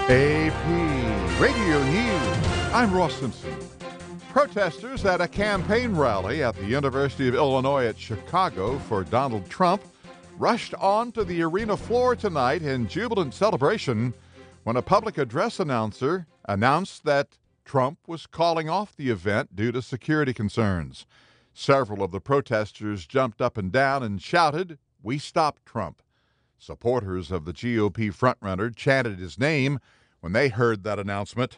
AP Radio News. I'm Ross Simpson. Protesters at a campaign rally at the University of Illinois at Chicago for Donald Trump rushed onto the arena floor tonight in jubilant celebration when a public address announcer announced that Trump was calling off the event due to security concerns. Several of the protesters jumped up and down and shouted, "We stop Trump." Supporters of the GOP frontrunner chanted his name when they heard that announcement.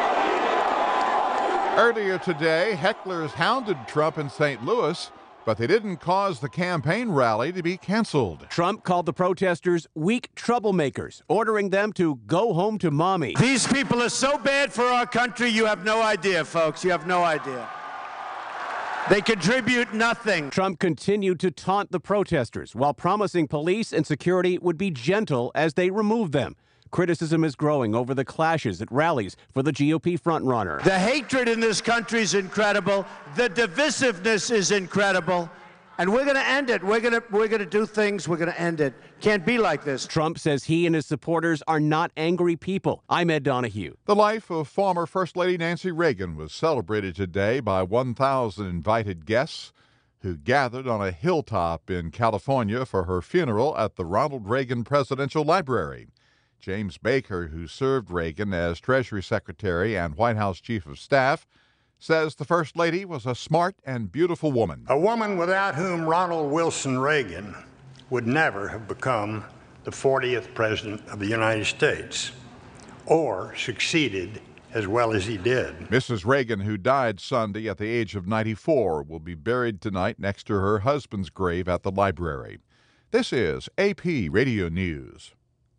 Earlier today, hecklers hounded Trump in St. Louis, but they didn't cause the campaign rally to be canceled. Trump called the protesters weak troublemakers, ordering them to go home to mommy. These people are so bad for our country, you have no idea, folks. You have no idea. They contribute nothing. Trump continued to taunt the protesters while promising police and security would be gentle as they removed them. Criticism is growing over the clashes at rallies for the GOP frontrunner. The hatred in this country is incredible. The divisiveness is incredible. And we're going to end it. We're going to do things. We're going to end it. Can't be like this. Trump says he and his supporters are not angry people. I'm Ed Donahue. The life of former First Lady Nancy Reagan was celebrated today by 1,000 invited guests who gathered on a hilltop in California for her funeral at the Ronald Reagan Presidential Library. James Baker, who served Reagan as Treasury Secretary and White House Chief of Staff, says the First Lady was a smart and beautiful woman. A woman without whom Ronald Wilson Reagan would never have become the 40th President of the United States or succeeded as well as he did. Mrs. Reagan, who died Sunday at the age of 94, will be buried tonight next to her husband's grave at the library. This is AP Radio News.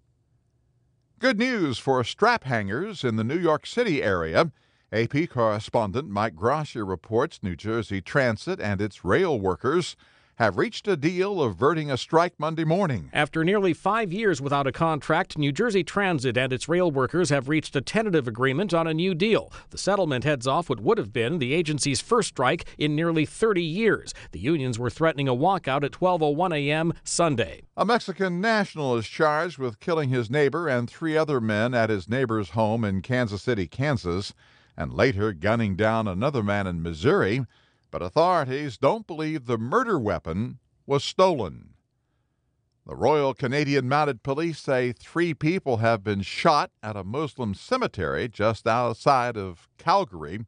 Good news for strap hangers in the New York City area. AP correspondent Mike Gracia reports New Jersey Transit and its rail workers have reached a deal averting a strike Monday morning. After nearly 5 years without a contract, New Jersey Transit and its rail workers have reached a tentative agreement on a new deal. The settlement heads off what would have been the agency's first strike in nearly 30 years. The unions were threatening a walkout at 12:01 a.m. Sunday. A Mexican national is charged with killing his neighbor and 3 other men at his neighbor's home in Kansas City, Kansas, and later gunning down another man in Missouri, but authorities don't believe the murder weapon was stolen. The Royal Canadian Mounted Police say 3 people have been shot at a Muslim cemetery just outside of Calgary.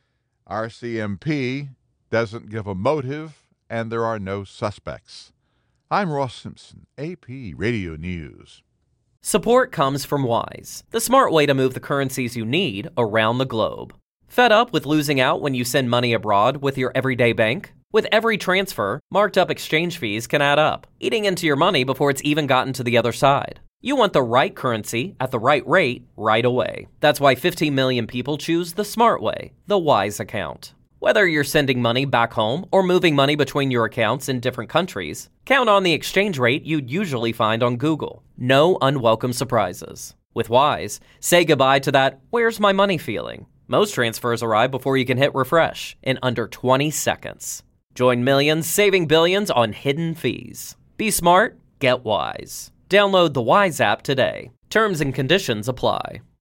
RCMP doesn't give a motive, and there are no suspects. I'm Ross Simpson, AP Radio News. Support comes from Wise, the smart way to move the currencies you need around the globe. Fed up with losing out when you send money abroad with your everyday bank? With every transfer, marked up exchange fees can add up, eating into your money before it's even gotten to the other side. You want the right currency at the right rate right away. That's why 15 million people choose the smart way, the Wise account. Whether you're sending money back home or moving money between your accounts in different countries, count on the exchange rate you'd usually find on Google. No unwelcome surprises. With Wise, say goodbye to that "where's my money" feeling. Most transfers arrive before you can hit refresh in under 20 seconds. Join millions saving billions on hidden fees. Be smart, get Wise. Download the Wise app today. Terms and conditions apply.